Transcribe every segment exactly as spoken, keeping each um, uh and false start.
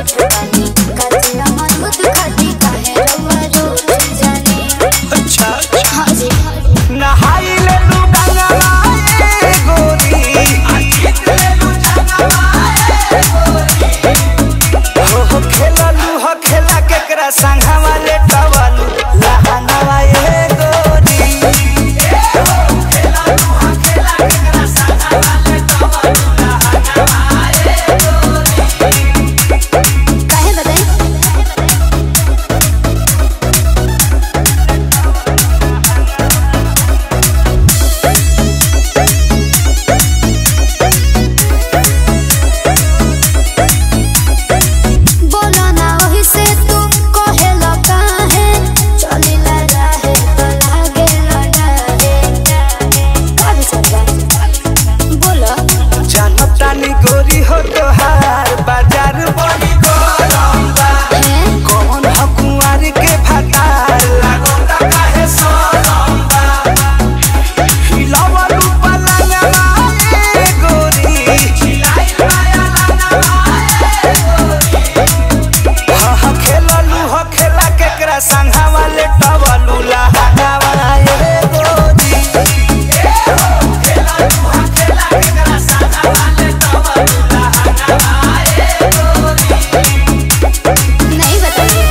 झूठ बानी काचे अमरूद खाती काहे रवा रोज जाने। अच्छा हाँ जी नहाई ले लू गंगवाए गोरी अजीत ले लू जंगवाए गोरी हो हो खेला लू हो खेला केकरा संघवा ले टवलू लहंगवाए गोरी ए हो खेला लू हो खेला केकरा संघवा ले टवलू लहंगवाए गोरी काहे बताई। बोला ना वही से तू कहेला काहे चलिला रहे तो लागे लड़ाहे का विचार बोला। जानतानी गोरी हो तोहार बाजार बड़ी गरम बा कौन ह कुंवारी के भतार लागोता काहे सरम बा हिलावलू पलंगवा ए गोरी हिलाई माया लंगवा ए गोरी हा हा खेललू हो खेला केकरा संघवा ले टवलू लहंगवा ए गोरी ए हो खेललू हो खेला केकरा संघवा ले टवलू लहंगवा ए गोरी नहीं बताइए।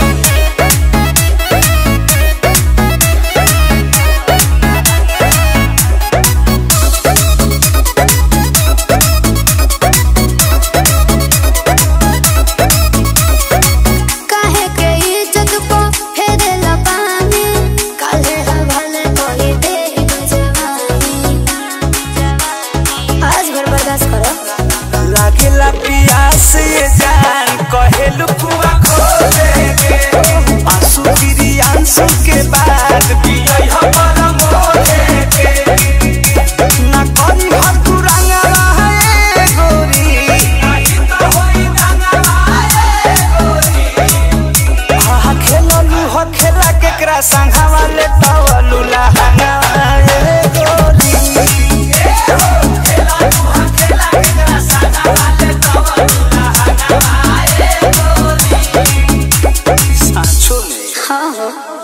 काहे के इज्जत को फेरेला पानी काहे हवाले कोई दे जवानी आज भर बर्दाश्त करो। लागेला पियास ये जान कहेलू कुआ खोले के आंसू गिरी आंसू के बाद पियई हो बरम होले के ना करी हर तू रंगवा है गोरी नहीं तो होई रंगवा है गोरी हा खेललू हो खेला केकरा संघवा ले टवलू लहंगवा है गोरी ए हो खेललू हो खेला केकरा संघवा ले टवलू लहंगवा है गोरी सांचो में हाँ हो